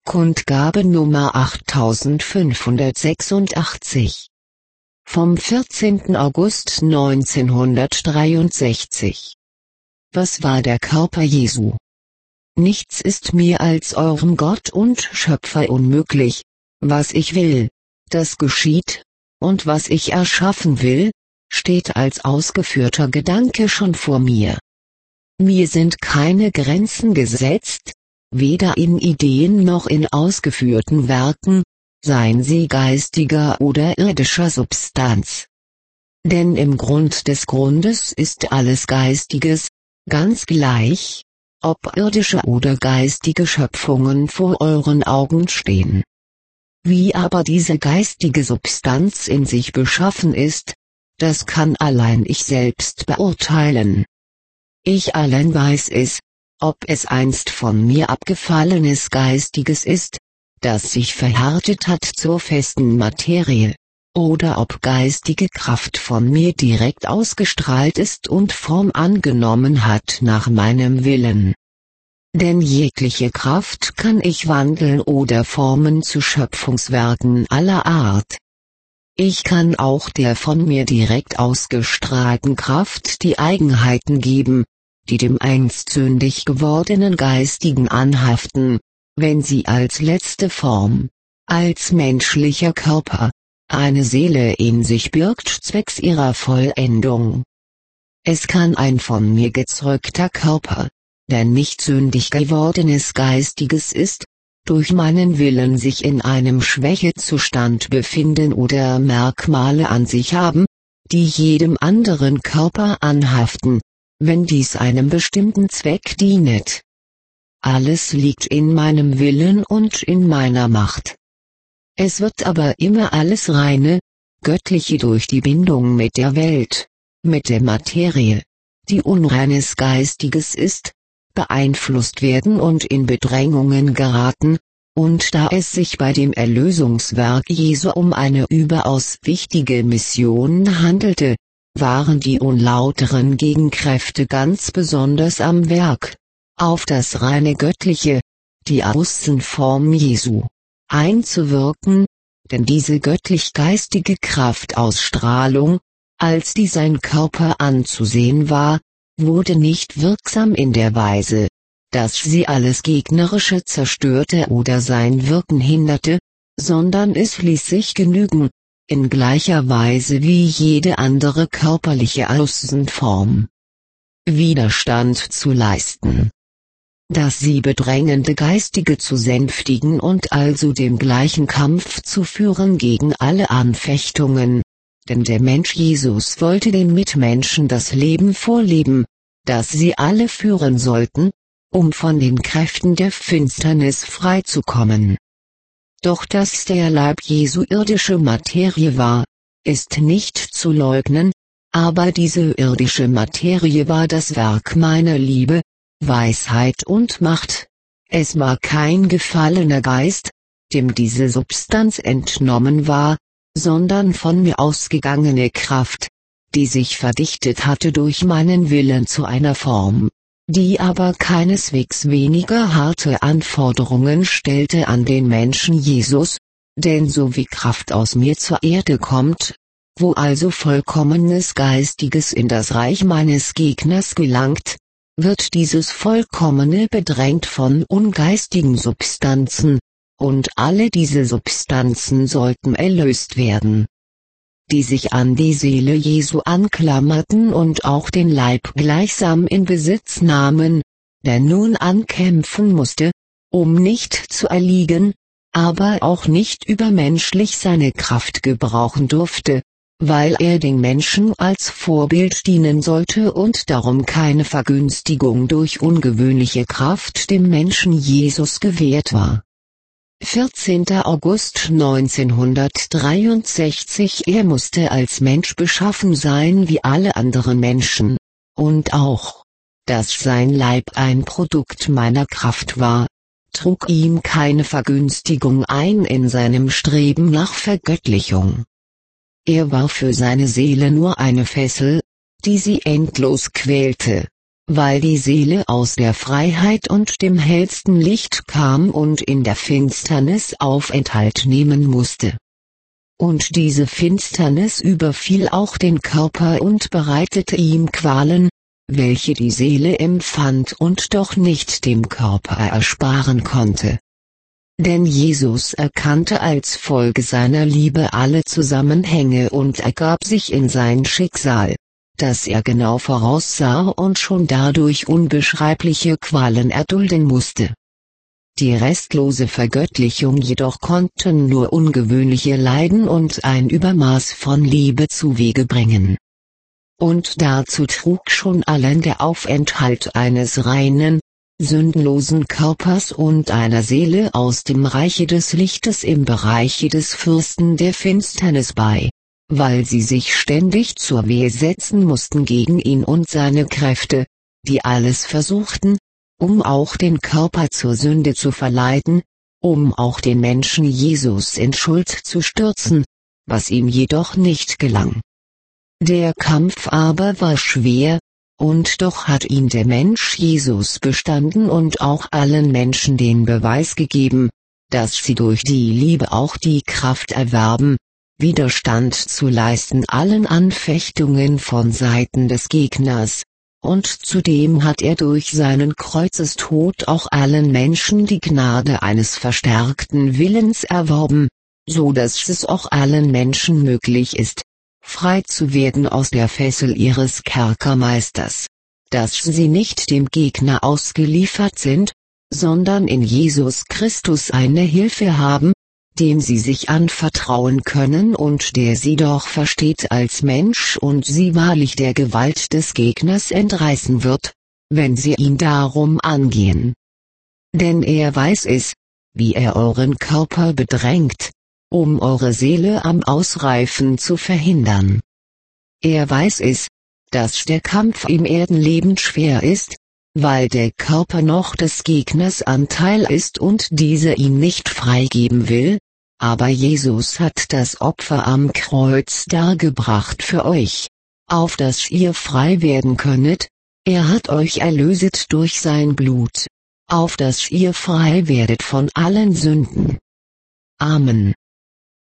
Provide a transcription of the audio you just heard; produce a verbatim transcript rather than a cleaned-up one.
Kundgabe Nummer achttausendfünfhundertsechsundachtzig. Vom vierzehnten August neunzehnhundertdreiundsechzig. Was war der Körper Jesu? Nichts ist mir als eurem Gott und Schöpfer unmöglich. Was ich will, das geschieht, und was ich erschaffen will, steht als ausgeführter Gedanke schon vor mir. Mir sind keine Grenzen gesetzt, weder in Ideen noch in ausgeführten Werken, seien sie geistiger oder irdischer Substanz. Denn im Grund des Grundes ist alles Geistiges, ganz gleich, ob irdische oder geistige Schöpfungen vor euren Augen stehen. Wie aber diese geistige Substanz in sich beschaffen ist, das kann allein ich selbst beurteilen. Ich allein weiß es, ob es einst von mir abgefallenes Geistiges ist, das sich verhärtet hat zur festen Materie, oder ob geistige Kraft von mir direkt ausgestrahlt ist und Form angenommen hat nach meinem Willen. Denn jegliche Kraft kann ich wandeln oder formen zu Schöpfungswerken aller Art. Ich kann auch der von mir direkt ausgestrahlten Kraft die Eigenheiten geben, die dem einst sündig gewordenen Geistigen anhaften, wenn sie als letzte Form, als menschlicher Körper, eine Seele in sich birgt zwecks ihrer Vollendung. Es kann ein von mir gezeugter Körper, der nicht sündig gewordenes Geistiges ist, durch meinen Willen sich in einem Schwächezustand befinden oder Merkmale an sich haben, die jedem anderen Körper anhaften, wenn dies einem bestimmten Zweck dienet. Alles liegt in meinem Willen und in meiner Macht. Es wird aber immer alles reine, göttliche durch die Bindung mit der Welt, mit der Materie, die unreines Geistiges ist, beeinflusst werden und in Bedrängungen geraten, und da es sich bei dem Erlösungswerk Jesu um eine überaus wichtige Mission handelte, waren die unlauteren Gegenkräfte ganz besonders am Werk, auf das reine Göttliche, die Außenform Jesu, einzuwirken, denn diese göttlich-geistige Kraftausstrahlung, als die sein Körper anzusehen war, wurde nicht wirksam in der Weise, dass sie alles Gegnerische zerstörte oder sein Wirken hinderte, sondern es ließ sich genügen, in gleicher Weise wie jede andere körperliche Außenform Widerstand zu leisten. Das sie bedrängende Geistige zu sänftigen und also dem gleichen Kampf zu führen gegen alle Anfechtungen, denn der Mensch Jesus wollte den Mitmenschen das Leben vorleben, das sie alle führen sollten, um von den Kräften der Finsternis freizukommen. Doch dass der Leib Jesu irdische Materie war, ist nicht zu leugnen, aber diese irdische Materie war das Werk meiner Liebe, Weisheit und Macht. Es war kein gefallener Geist, dem diese Substanz entnommen war, sondern von mir ausgegangene Kraft, die sich verdichtet hatte durch meinen Willen zu einer Form, die aber keineswegs weniger harte Anforderungen stellte an den Menschen Jesus, denn so wie Kraft aus mir zur Erde kommt, wo also vollkommenes Geistiges in das Reich meines Gegners gelangt, wird dieses Vollkommene bedrängt von ungeistigen Substanzen, und alle diese Substanzen sollten erlöst werden, die sich an die Seele Jesu anklammerten und auch den Leib gleichsam in Besitz nahmen, der nun ankämpfen musste, um nicht zu erliegen, aber auch nicht übermenschlich seine Kraft gebrauchen durfte, weil er den Menschen als Vorbild dienen sollte und darum keine Vergünstigung durch ungewöhnliche Kraft dem Menschen Jesus gewährt war. vierzehnter August neunzehnhundertdreiundsechzig. Er musste als Mensch beschaffen sein wie alle anderen Menschen, und auch, dass sein Leib ein Produkt meiner Kraft war, trug ihm keine Vergünstigung ein in seinem Streben nach Vergöttlichung. Er war für seine Seele nur eine Fessel, die sie endlos quälte, weil die Seele aus der Freiheit und dem hellsten Licht kam und in der Finsternis Aufenthalt nehmen musste. Und diese Finsternis überfiel auch den Körper und bereitete ihm Qualen, welche die Seele empfand und doch nicht dem Körper ersparen konnte. Denn Jesus erkannte als Folge seiner Liebe alle Zusammenhänge und ergab sich in sein Schicksal, das er genau voraussah und schon dadurch unbeschreibliche Qualen erdulden musste. Die restlose Vergöttlichung jedoch konnten nur ungewöhnliche Leiden und ein Übermaß von Liebe zuwege bringen. Und dazu trug schon allein der Aufenthalt eines reinen, sündenlosen Körpers und einer Seele aus dem Reiche des Lichtes im Bereiche des Fürsten der Finsternis bei, weil sie sich ständig zur Wehr setzen mussten gegen ihn und seine Kräfte, die alles versuchten, um auch den Körper zur Sünde zu verleiten, um auch den Menschen Jesus in Schuld zu stürzen, was ihm jedoch nicht gelang. Der Kampf aber war schwer, und doch hat ihn der Mensch Jesus bestanden und auch allen Menschen den Beweis gegeben, dass sie durch die Liebe auch die Kraft erwerben, Widerstand zu leisten allen Anfechtungen von Seiten des Gegners, und zudem hat er durch seinen Kreuzestod auch allen Menschen die Gnade eines verstärkten Willens erworben, so dass es auch allen Menschen möglich ist, frei zu werden aus der Fessel ihres Kerkermeisters, dass sie nicht dem Gegner ausgeliefert sind, sondern in Jesus Christus eine Hilfe haben, dem sie sich anvertrauen können und der sie doch versteht als Mensch und sie wahrlich der Gewalt des Gegners entreißen wird, wenn sie ihn darum angehen. Denn er weiß es, wie er euren Körper bedrängt, um eure Seele am Ausreifen zu verhindern. Er weiß es, dass der Kampf im Erdenleben schwer ist, weil der Körper noch des Gegners Anteil ist und dieser ihn nicht freigeben will, aber Jesus hat das Opfer am Kreuz dargebracht für euch, auf das ihr frei werden könnet, er hat euch erlöset durch sein Blut, auf das ihr frei werdet von allen Sünden. Amen.